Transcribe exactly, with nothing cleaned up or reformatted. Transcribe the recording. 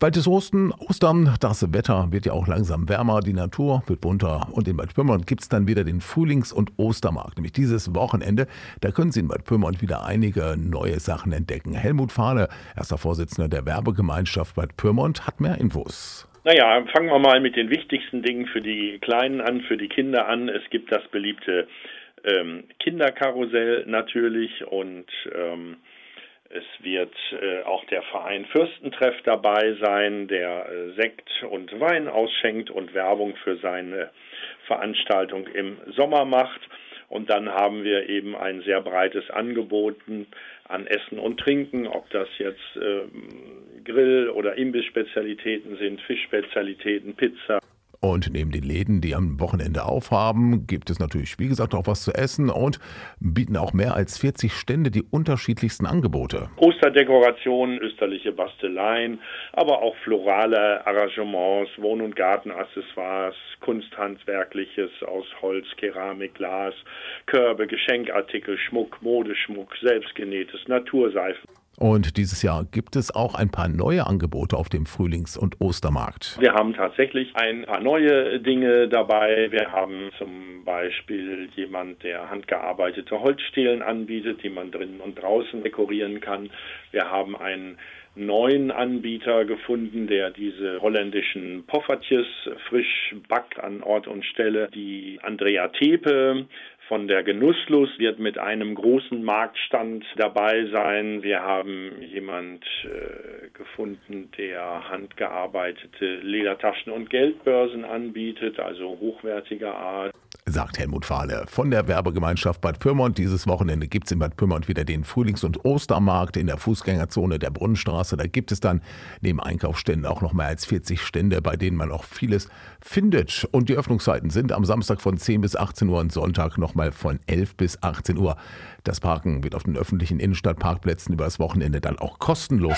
Bald ist Osten, Ostern, das Wetter wird ja auch langsam wärmer, die Natur wird bunter und in Bad Pyrmont gibt es dann wieder den Frühlings- und Ostermarkt, nämlich dieses Wochenende. Da können Sie in Bad Pyrmont wieder einige neue Sachen entdecken. Helmut Fahle, erster Vorsitzender der Werbegemeinschaft Bad Pyrmont, hat mehr Infos. Naja, fangen wir mal mit den wichtigsten Dingen für die Kleinen an, für die Kinder an. Es gibt das beliebte ähm, Kinderkarussell natürlich und ähm, es wird äh, auch der Verein Fürstentreff dabei sein, der äh, Sekt und Wein ausschenkt und Werbung für seine Veranstaltung im Sommer macht. Und dann haben wir eben ein sehr breites Angebot an Essen und Trinken, ob das jetzt äh, Grill- oder Imbiss-Spezialitäten sind, Fischspezialitäten, Pizza. Und neben den Läden, die am Wochenende aufhaben, gibt es natürlich, wie gesagt, auch was zu essen und bieten auch mehr als vierzig Stände die unterschiedlichsten Angebote. Osterdekorationen, österliche Basteleien, aber auch florale Arrangements, Wohn- und Gartenaccessoires, Kunsthandwerkliches aus Holz, Keramik, Glas, Körbe, Geschenkartikel, Schmuck, Modeschmuck, selbstgenähtes, Naturseifen. Und dieses Jahr gibt es auch ein paar neue Angebote auf dem Frühlings- und Ostermarkt. Wir haben tatsächlich ein paar neue Dinge dabei. Wir haben zum Beispiel jemand, der handgearbeitete Holzstelen anbietet, die man drinnen und draußen dekorieren kann. Wir haben einen neuen Anbieter gefunden, der diese holländischen Poffertjes frisch backt an Ort und Stelle. Die Andrea Tepe von der Genusslust wird mit einem großen Marktstand dabei sein. Wir haben jemand äh, gefunden, der handgearbeitete Ledertaschen und Geldbörsen anbietet, also hochwertiger Art. Sagt Helmut Fahle von der Werbegemeinschaft Bad Pyrmont. Dieses Wochenende gibt es in Bad Pyrmont wieder den Frühlings- und Ostermarkt in der Fußgängerzone der Brunnenstraße. Da gibt es dann neben Einkaufsständen auch noch mehr als vierzig Stände, bei denen man auch vieles findet. Und die Öffnungszeiten sind am Samstag von zehn bis achtzehn Uhr und Sonntag nochmal von elf bis achtzehn Uhr. Das Parken wird auf den öffentlichen Innenstadtparkplätzen über das Wochenende dann auch kostenlos